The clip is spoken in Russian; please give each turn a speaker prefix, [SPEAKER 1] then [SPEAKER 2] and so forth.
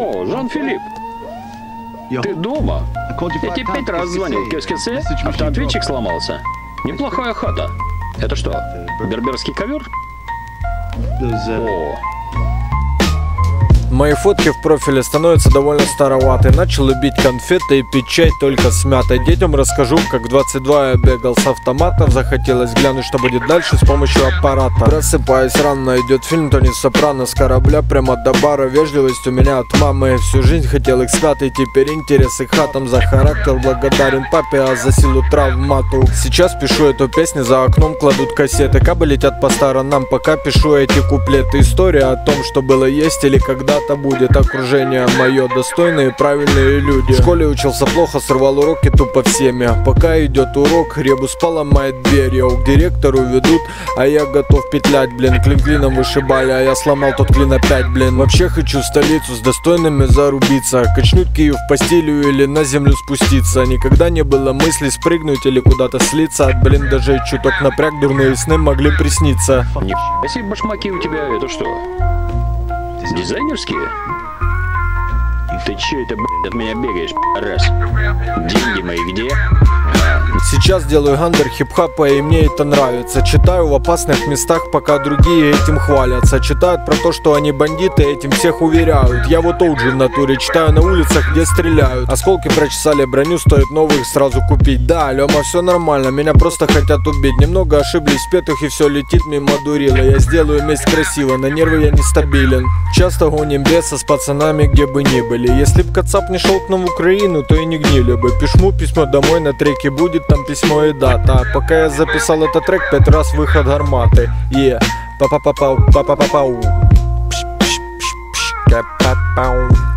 [SPEAKER 1] О, Жан-Филипп, ты дома? Я тебе 5 раз звонил. Кес-кесе? Автоответчик сломался. Неплохая хата. Это что, берберский ковер? О.
[SPEAKER 2] Мои фотки в профиле становятся довольно староваты. Начал любить конфеты и пить чай только с мятой. Детям расскажу, как в 22 я бегал с автоматов. Захотелось глянуть, что будет дальше с помощью аппарата. Просыпаюсь рано, идет фильм Тони Сопрано. С корабля прямо до бара. Вежливость у меня от мамы. Всю жизнь хотел их святый. Теперь интересы хатам. За характер благодарен папе, а за силу травмату. Сейчас пишу эту песню, за окном кладут кассеты. Кабы летят по сторонам, пока пишу эти куплеты. История о том, что было, есть или когда-то будет. Окружение мое, достойные и правильные люди. В школе учился плохо, сорвал уроки тупо всеми. Пока идет урок, ребус поломает дверь. Его к директору ведут, а я готов петлять, блин. Клин клином вышибали, а я сломал тот клин опять, блин. Вообще хочу столицу с достойными зарубиться. Качнуть Киев по стилю или на землю спуститься. Никогда не было мысли спрыгнуть или куда-то слиться. От блин даже чуток напряг, дурные сны могли присниться.
[SPEAKER 1] Нифига себе башмаки у тебя, это что? Дизайнерские? Ты че это, блядь, от меня бегаешь, раз? Деньги мои где?
[SPEAKER 2] Сейчас делаю гандер хип-хапа, и мне это нравится. Читаю в опасных местах, пока другие этим хвалятся. Читают про то, что они бандиты, этим всех уверяют. Я вот тот же в натуре, читаю на улицах, где стреляют. Осколки прочесали броню, стоит новых сразу купить. Да, Лёма, все нормально, меня просто хотят убить. Немного ошиблись в петух, и все летит мимо дурила. Я сделаю месть красиво, на нервы я нестабилен. Часто гоним беса с пацанами, где бы ни были. Если б Кацап не шел к нам в Украину, то и не гнили бы. Пишу письмо домой, на треке будет там письмо и дата. Пока я записал этот трек, 5 раз выход гарматы. Па-па-па-пау, па-па-па-пау.